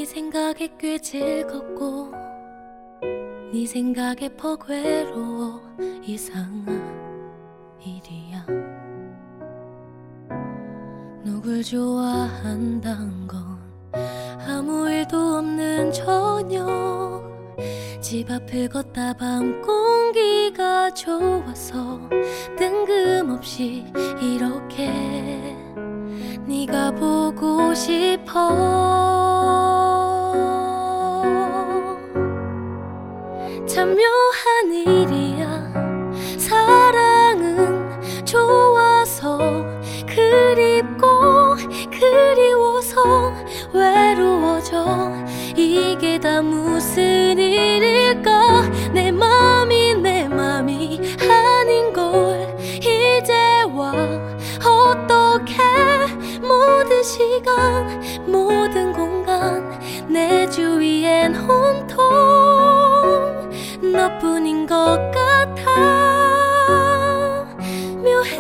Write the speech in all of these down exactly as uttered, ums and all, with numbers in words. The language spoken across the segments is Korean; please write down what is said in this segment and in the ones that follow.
생각에 꽤 즐겁고 네 생각에 퍽 외로워. 이상한 일이야. 누굴 좋아한단 건 아무 일도 없는 저녁, 집 앞을 걷다 밤 공기가 좋아서 뜬금없이 이렇게 네가 보고 싶어. 참 묘한 일이야. 사랑은 좋아서 그립고 그리워서 외로워져. 이게 다 무슨 일일까? 내 맘이 내 맘이 아닌 걸 이제와 어떡해. 모든 시간 모든 공간 내 주위엔 온통 너뿐인 것 같아. 묘해.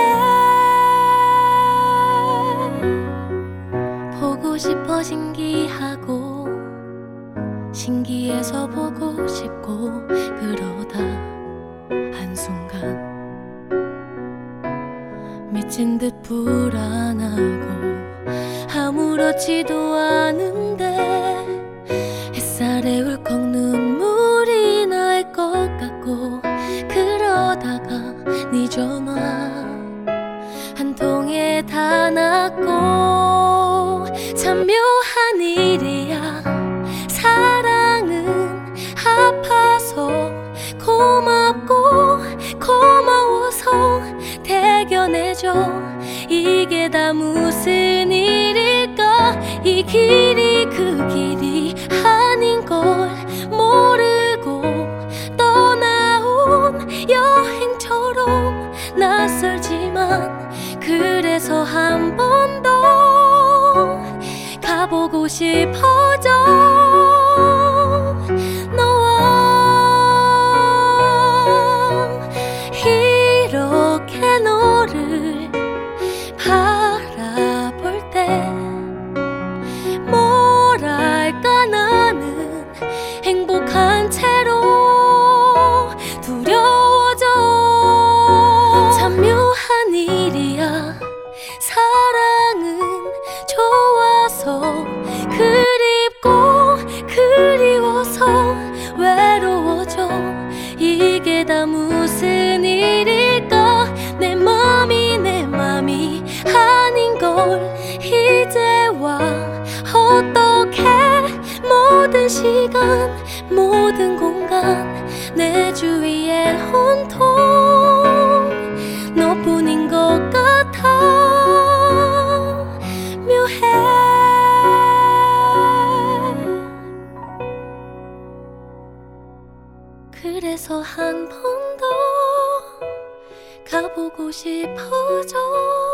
보고 싶어 신기하고 신기해서 보고 싶고 그러다 한순간 미친 듯 불안하고 아무렇지도 않은데 햇살에 울컥 눈물이 날 것 같고 그러다가 네 전화 한 통에 다 났고. 참 묘한 일이야. 사랑은 아파서 고맙고 고마워서 대견해져. 이게 다 무슨 일일까? 이 길이 그 길이 아닌 걸 모르고 떠나온 여행처럼 낯설지만 그래서 한 번 더 가보고 싶어져. 너와 이렇게 너를 바라볼 때 뭐랄까 나는 행복한 채로 두려워져. 참 묘한 일이야. 사랑은 좋아서 그립고 그리워서 외로워져. 이게 다 무슨 일일까? 내 맘이 내 맘이 아닌 걸 이제와 어떡해. 모든 시간 모든 공간 내 주위엔 온통 너뿐인 것 같아. 묘해. 그래서 한 번 더 가보고 싶어져.